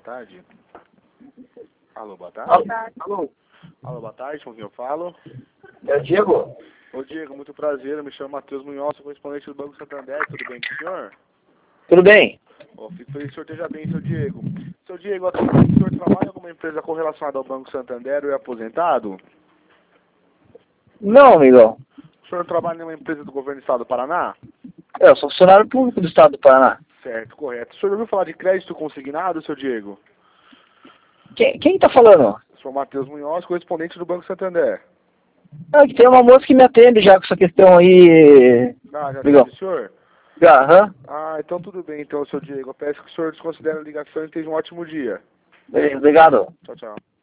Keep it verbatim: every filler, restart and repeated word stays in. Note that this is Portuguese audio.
tarde. Alô, boa tarde. Alô? Alô? Alô, boa tarde, com quem eu falo? É o Diego? Ô Diego, muito prazer, eu me chamo Matheus Munhoz, sou correspondente do Banco Santander, tudo bem com o senhor? Tudo bem? Oh, fico feliz que o senhor esteja bem, seu Diego. Seu Diego, atualmente o senhor trabalha em alguma empresa correlacionada ao Banco Santander ou é aposentado? Não, amigão. O senhor trabalha em uma empresa do governo do estado do Paraná? É, eu sou funcionário público do estado do Paraná. Certo, correto. O senhor ouviu falar de crédito consignado, seu Diego? Quem, quem tá falando? Sou Matheus Munhoz, correspondente do Banco Santander. Ah, que tem uma moça que me atende já com essa questão aí, Ah, já amigão. atende o senhor? Já, aham. Ah, então tudo bem, então, seu Diego. Eu peço que o senhor desconsidere a ligação e tenha um ótimo dia. Beleza, obrigado. Tchau, tchau.